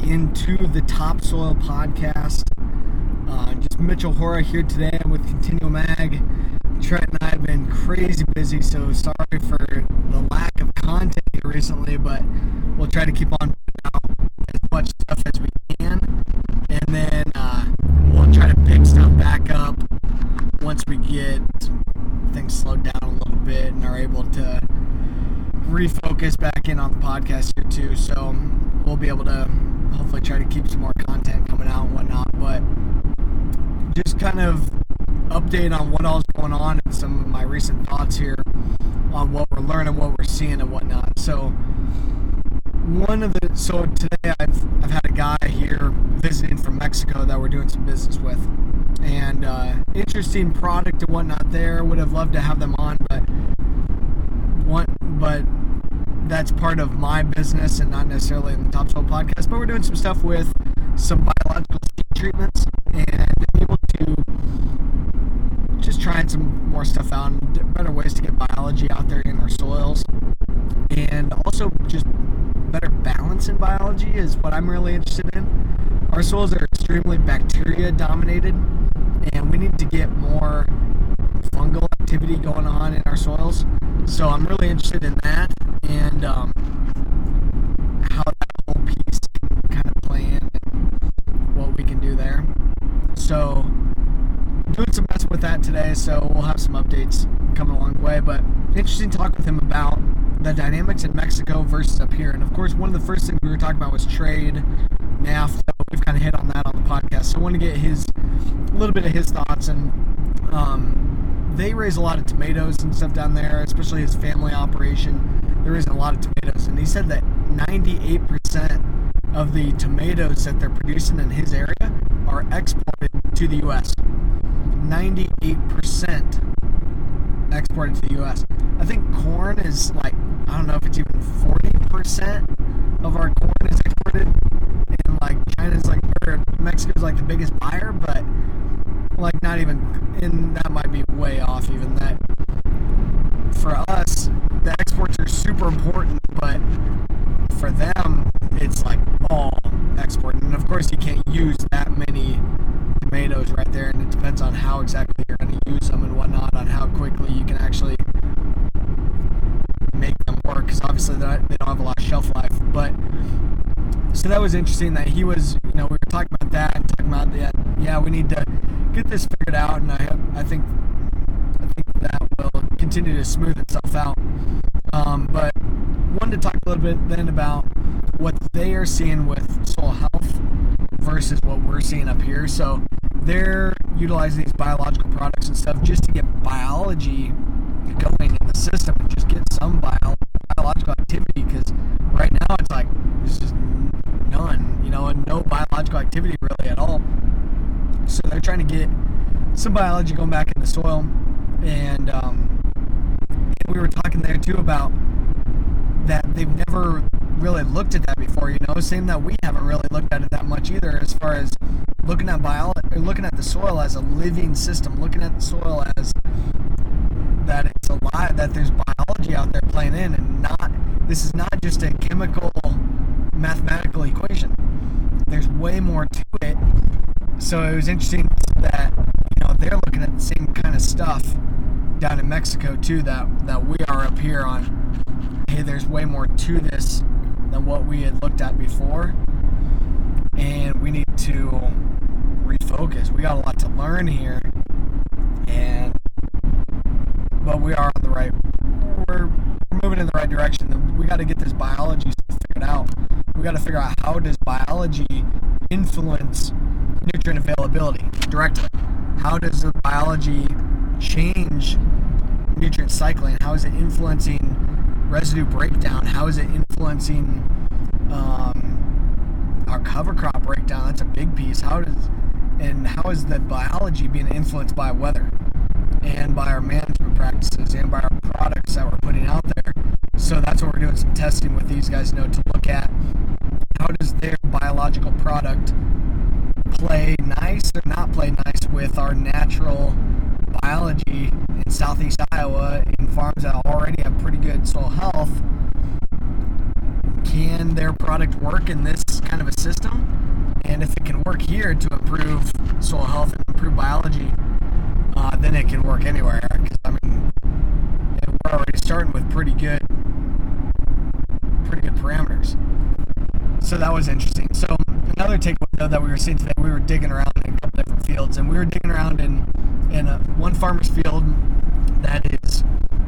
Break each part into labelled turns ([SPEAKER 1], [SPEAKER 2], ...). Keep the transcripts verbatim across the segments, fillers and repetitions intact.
[SPEAKER 1] into the Topsoil Podcast. Uh, just Mitchell Hora here today with Continual Mag. Trent and I have been crazy busy, so sorry for the lack of content here recently, but we'll try to keep on putting out as much stuff as we can, and then uh, we'll try to pick stuff back up once we get things slowed down a little bit and are able to refocus back in on the podcast here too. So we'll be able to hopefully try to keep some more content coming out and whatnot, but just kind of update on what all's going on and some of my recent thoughts here on what we're learning, what we're seeing and whatnot. So one of the so today I've I've had a guy here visiting from Mexico that we're doing some business with, and uh, interesting product and whatnot there. Would have loved to have them on, but one but that's part of my business and not necessarily in the Topsoil Podcast. But we're doing some stuff with some biological seed treatments and able to just trying some more stuff out and better ways to get biology out there in our soils, and also just better balance in biology is what I'm really interested in. Our soils are extremely bacteria dominated, and we need to get more fungal activity going on in our soils. So I'm really interested in that and um, how that whole piece can kind of play in and what we can do there. So doing some messing with that today, so we'll have some updates coming along the way. But interesting to talk with him about the dynamics in Mexico versus up here. And of course, one of the first things we were talking about was trade, NAFTA. We've kind of hit on that on the podcast. So I want to get his a little bit of his thoughts. And um, they raise a lot of tomatoes and stuff down there, especially his family operation. They're raising a lot of tomatoes, and he said that ninety-eight percent of the tomatoes that they're producing in his area are exported to the U S ninety-eight percent exported to the U S I think corn is like, I don't know if it's even forty percent of our corn is exported, and like China's like, or Mexico's like the biggest buyer, but like not even, and that might be way off even. That for us, the exports are super important, but for them, it's like all export. And of course, you can't use that many tomatoes right there, and it depends on how exactly you're going to use them and whatnot, on how quickly you can actually make them work, because obviously they don't have a lot of shelf life. But so that was interesting that he was, you know, we were talking about that and talking about that. Yeah, we need to get this figured out, and I I think I think that will continue to smooth itself out. Um, but wanted to talk a little bit then about what they are seeing with soil health versus what we're seeing up here. So they're utilizing these biological products and stuff just to get biology going in the system and just get some bio, biological activity, because right now it's like there's just none, you know, and no biological activity really at all. So they're trying to get some biology going back in the soil, and, um, and we were talking there too about that they've never really looked at that before, you know, same that we haven't really looked at it that much either, as far as looking at bio, or looking at the soil as a living system, looking at the soil as that it's alive, that there's biology out there playing in, and not, this is not just a chemical mathematical equation. There's way more to it. So it was interesting that, you know, they're looking at the same kind of stuff down in Mexico too, that that we are up here on. Hey, there's way more to this than what we had looked at before, and we need to refocus. We got a lot to learn here, and but we are on the right, we're, we're moving in the right direction. We got to get this biology stuff figured out. We got to figure out, how does biology influence nutrient availability directly? How does the biology change nutrient cycling? How is it influencing residue breakdown? How is it influencing um, our cover crop breakdown? That's a big piece. How does and how is the biology being influenced by weather and by our management practices and by our products that we're putting out there? So that's what we're doing some testing with these guys, you know, to look at how does their biological product play nice or not play nice with our natural biology in southeast Iowa in farms that already have pretty good soil health. Can their product work in this kind of a system, and if it can work here to improve soil health and improve biology, uh, then it can work anywhere. Because I mean, we're already starting with pretty good, pretty good parameters. So that was interesting. So another takeaway though that we were seeing today, we were digging around in a couple different fields, and we were digging around in in a, one farmer's field that is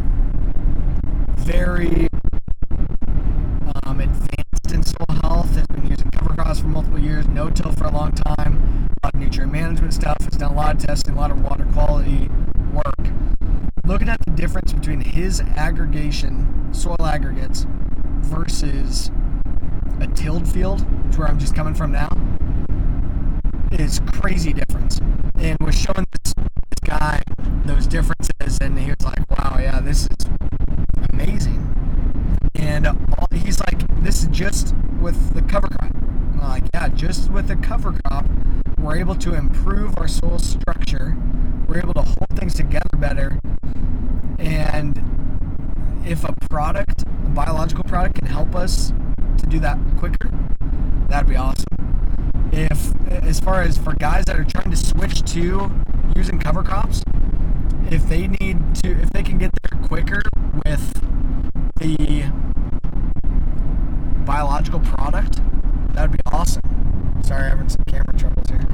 [SPEAKER 1] very um, advanced in soil health, has been using cover crops for multiple years, no-till for a long time, a lot of nutrient management stuff, has done a lot of testing, a lot of water quality work. Looking at the difference between his aggregation, soil aggregates, versus a tilled field, to where I'm just coming from now, is crazy difference. And was showing this, this guy those differences, and he was like, wow, yeah, this is amazing. And all, he's like, this is just with the cover crop. I'm like, yeah, just with the cover crop, we're able to improve our soil structure. We're able to hold things together better. And if a product, a biological product, can help us to do that quicker, that'd be awesome. If, as far as for guys that are trying to switch to using cover crops, if they need to, if they can get there quicker with the biological product, that'd be awesome. Sorry, I'm having some camera troubles here.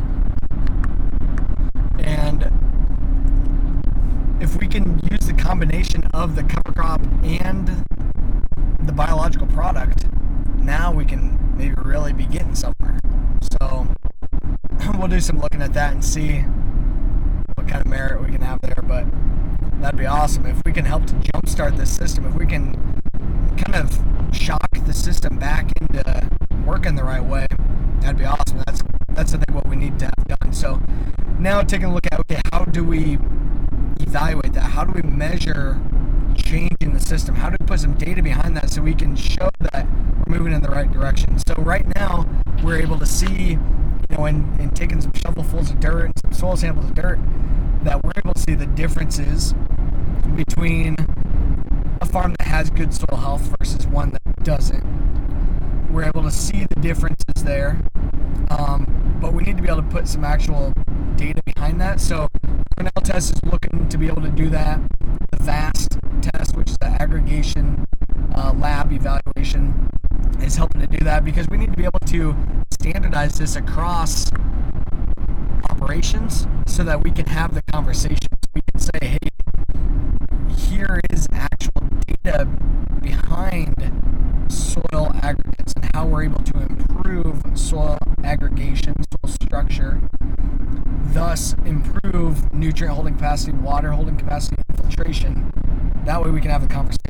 [SPEAKER 1] And if we can use the combination of the cover crop and the biological product, now we can maybe really be getting somewhere. So we'll do some looking at that and see what kind of merit we can have there, but that'd be awesome. If we can help to jumpstart this system, if we can kind of shock the system back into working the right way, that'd be awesome. That's that's I think what we need to have done. So now taking a look at, okay, how do we evaluate that? How do we measure change in the system? How do we put some data behind that so we can show that we're moving in the right direction? So right now we're able to see, you know, in, in taking some shovelfuls of dirt and some soil samples of dirt, that we're able to see the differences between a farm that has good soil health versus one that doesn't. We're able to see the differences there, um, but we need to be able to put some actual data behind that. So Cornell Test is looking to be able to do that. The VAST test, which is the aggregation uh, lab evaluation, is helping to do that, because we need to be able to standardize this across operations so that we can have the conversations. We can say, hey, here is actual data behind soil aggregates and how we're able to improve soil aggregation, soil structure, thus improve nutrient holding capacity, water holding capacity, infiltration. That way we can have the conversation.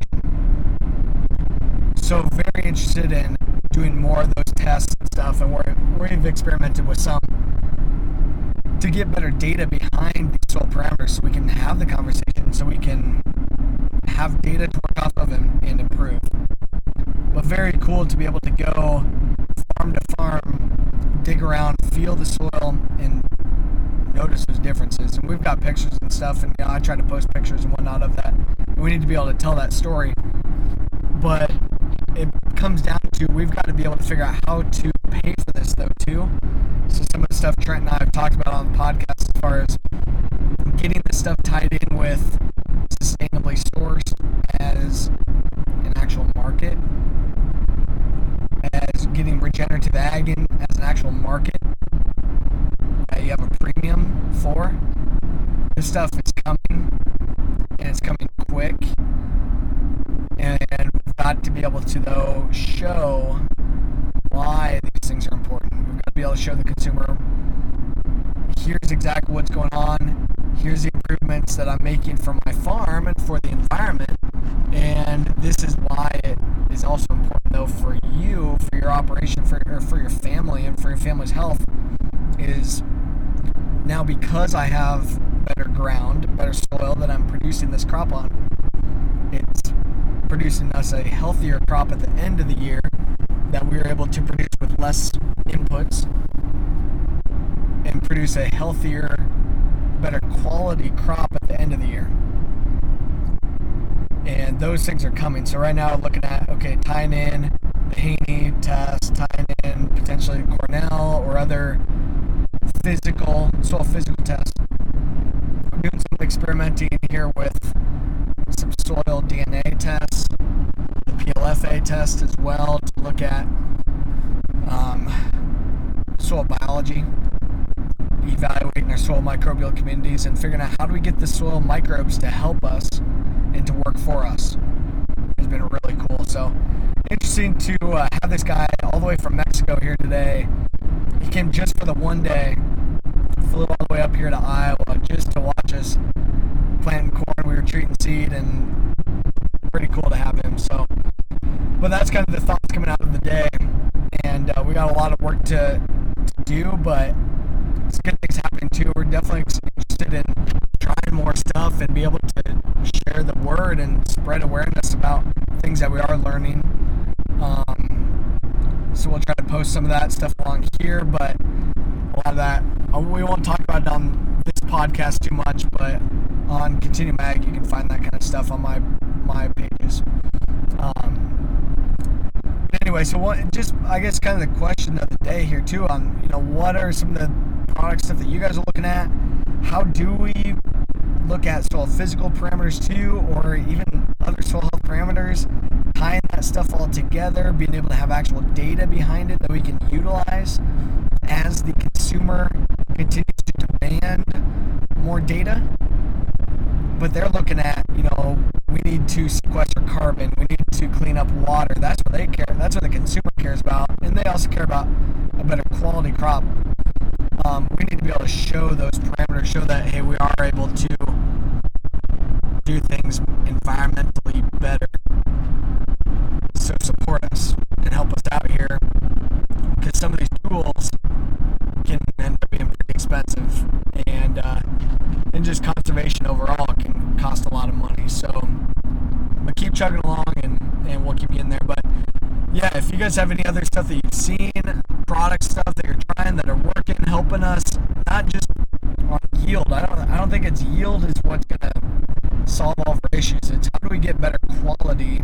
[SPEAKER 1] So very interested in doing more of those tests and stuff, and we're, we've experimented with some to get better data behind these soil parameters so we can have the conversation, so we can have data to work off of and, and improve. But very cool to be able to go farm to farm, dig around, feel the soil, and notice those differences. And we've got pictures and stuff, and you know, I try to post pictures and whatnot of that. We need to be able to tell that story. But it comes down to, we've got to be able to figure out how to pay for this though too. So some of the stuff Trent and I have talked about on the podcast, as far as getting this stuff tied in with sustainably sourced as an actual market, as getting regenerative ag in as an actual market that you have a premium for. This stuff is coming, and it's coming quick, and we've got to be able to though show why these things are important. We've got to be able to show the consumer, here's exactly what's going on, here's the improvements that I'm making for my farm and for the environment, and this is why it is also important though for you, for your operation, for, or for your family and for your family's health, is now because I have better ground, better soil that I'm producing this crop on, it's producing us a healthier crop at the end of the year that we are able to produce with less inputs and produce a healthier, better quality crop at the end of the year. And those things are coming. So right now looking at, okay, tying in the Haney test, tying in potentially other physical, soil physical tests. I'm doing some experimenting here with some soil D N A tests, the P L F A test as well, to look at um, soil biology, evaluating our soil microbial communities, and figuring out how do we get the soil microbes to help us and to work for us. It's been really cool. So interesting to uh, have this guy all the way from Mexico here today. He came just for the one day, flew all the way up here to Iowa just to watch us planting corn. We were treating seed, and pretty cool to have him. So, but that's kind of the thoughts coming out of the day, and uh, we got a lot of work to, to do, but it's good things happening too. We're definitely interested in trying more stuff and be able to share the word and spread awareness about things that we are learning. Um, so we'll try to post some of that stuff along here, but a lot of that, we won't talk about it on this podcast too much, but on Continue Mag, you can find that kind of stuff on my my pages. Um, anyway, so what? Just I guess kind of the question of the day here too. On you know, what are some of the product stuff that you guys are looking at? How do we look at soil physical parameters too, or even other soil health parameters? Tying that stuff all together, being able to have actual data behind it that we can utilize as the consumer continues to demand more data. But they're looking at, you know, we need to sequester carbon, we need to clean up water. That's what they care. That's what the consumer cares about, and they also care about a better quality crop. Um, we need to be able to show those parameters, show that hey, we are able to do things environmentally better. So support us and help us out here, because some of these tools can end up being pretty expensive, and uh, and just conservation overall can cost a lot of money. So, but keep chugging along, and, and we'll keep you in there. But yeah, if you guys have any other stuff that you've seen, product stuff that you're trying that are working, helping us, not just on yield. I don't I don't think it's yield is what's gonna solve all of our issues. It's how do we get better quality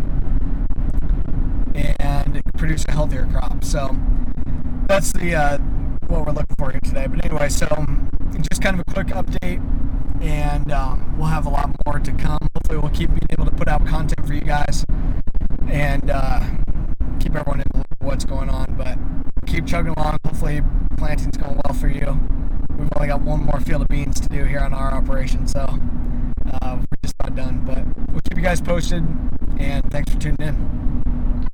[SPEAKER 1] and produce a healthier crop. So that's the uh, what we're looking for here today. But anyway, so just kind of a quick update, and um, we'll have a lot more to come. Hopefully we'll keep being able to put out content for you guys and uh, keep everyone in the loop of what's going on. But keep chugging along. Hopefully planting's going well for you. We've only got one more field of beans to do here on our operation, so uh, we're just about done. But we'll keep you guys posted, and thanks for tuning in.